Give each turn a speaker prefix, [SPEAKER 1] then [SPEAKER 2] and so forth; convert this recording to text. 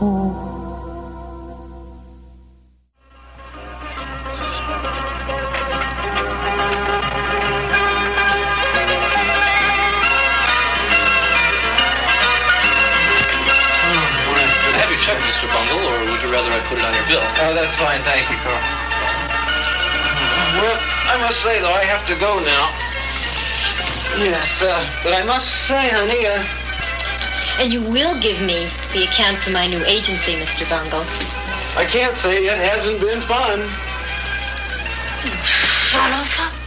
[SPEAKER 1] Check, Mr. Bungle, or would you rather I put it on your bill?
[SPEAKER 2] Oh, that's fine. Thank you, Carl. Well, I must say, though, I have to go now. Yes, but I must say, honey,
[SPEAKER 3] And you will give me the account for my new agency, Mr. Bungle.
[SPEAKER 2] I can't say it hasn't been fun.
[SPEAKER 3] Son of a...